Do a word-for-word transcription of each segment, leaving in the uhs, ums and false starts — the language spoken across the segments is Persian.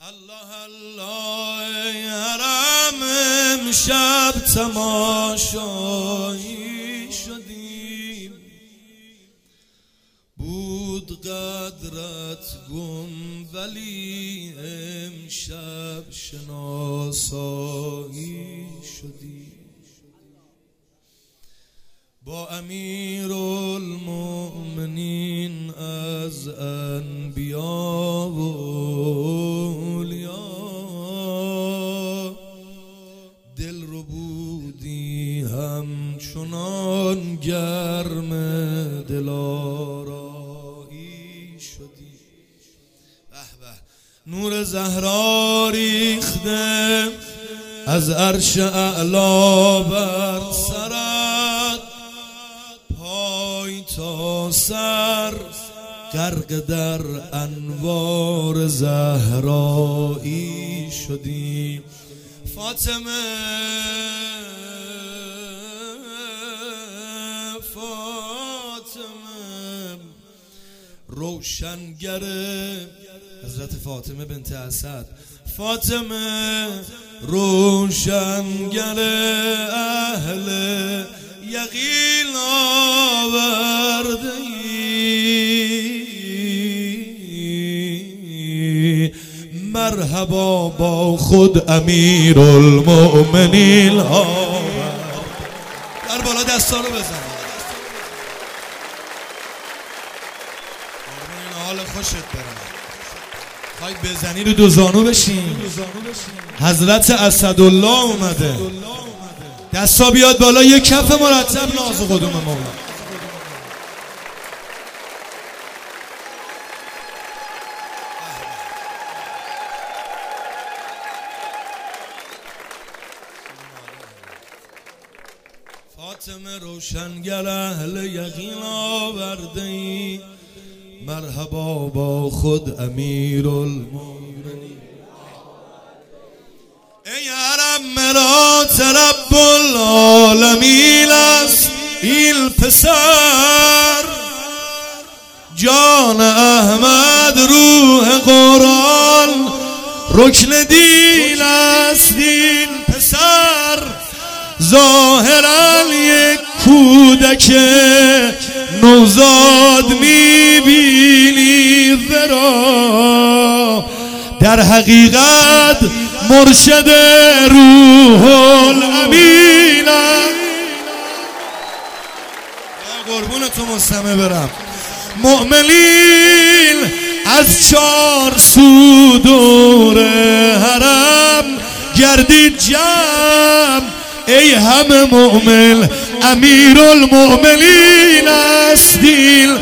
الله الله حرم امشب تماشایی شدیم، بود قدرت گم ولی امشب شناسایی شدیم. با امیرالمؤمنین از انبیا و اولیا دل رو بودی همچنان گرم دلارایی شدی. به به نور زهرا ریخته از عرش اعلا بر سرت، پای تا سر غرق در انوار زهرایی شدی. فاطمه فاطمه روشنگره حضرت فاطمه بنت اسد، فاطمه روشنگر اهل یقین آورده ای، مرحبا با خود امیرالمؤمنین آورد. در بالا دستا رو بزن. این حال خوشت برم، خواهی بزنی رو دو زانو بشین. حضرت اسدالله اومده، دستا بیاد بالا، یک کف مرتب ناز و قدوم مولا. فاطمه روشنگر اهل یقین آورده ای، مرحبا با خود امیرالمؤمنین. ای حرم مرات رب العالمین است این پسر، جان احمد روح قرآن رکن دین است این پسر، ظاهرا یک کودک نوزاد میبینی ورا، در حقیقت مرشد روح الامین. قربون تو مستمع برم. مؤمنین از چار سو دور حرم گردید جمع، ای همه مؤمن امیرالمؤمنین است این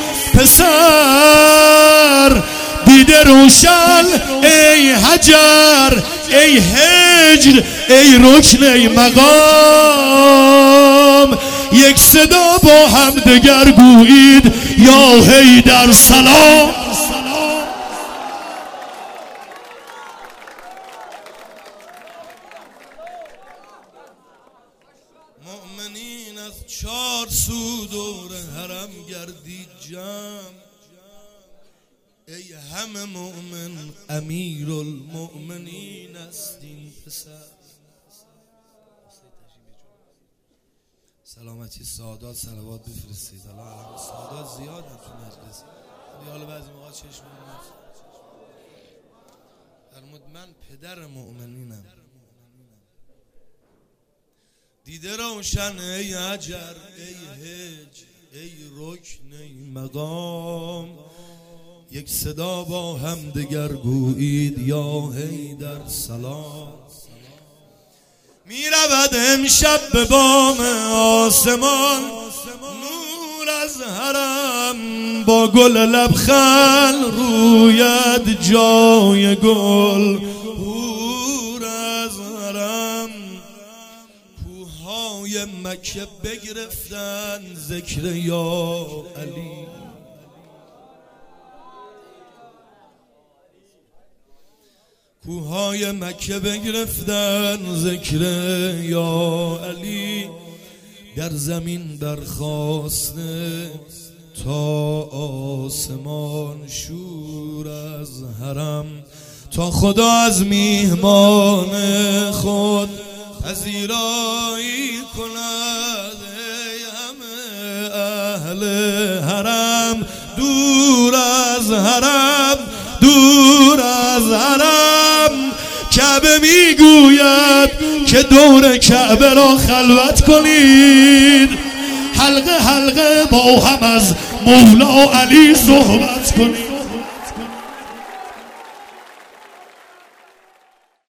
پسر، دیده روشن ای حجر ای هجر ای رکن ای مقام، یک صدا با هم دگر گویید یا حیدر سلام. مؤمنین از چار سو دور حرم گردید جمع، ای همه مؤمن امیرالمؤمنین است این پسر. سلامتی سعادت صلوات بفرستید. الله سعادت زیاد هم تو مجلس، ولی حالا بعضی موقع چشم نفت فرمود من پدر مؤمنینم. دیده روشن ای حجر ای هج ای رکن ای مقام، یک صدا با هم دگر گویید یا حیدر سلام. می رود امشب به بام آسمان نور از حرم، با گل لبخند روید جای گل حور از حرم. کوههای مکه بگرفتن ذکر یا علی، کوهای مکه بگرفتن ذکر یا علی، در زمین برخاسته تا آسمان شور از حرم. تا خدا از میهمان خود پذیرایی کند. ای همه اهل حرم دور از حرم، دور از حرم. کعبه میگوید که دور کعبه را خلوت کنید، حلقه حلقه با هم از مولا علی صحبت کنید.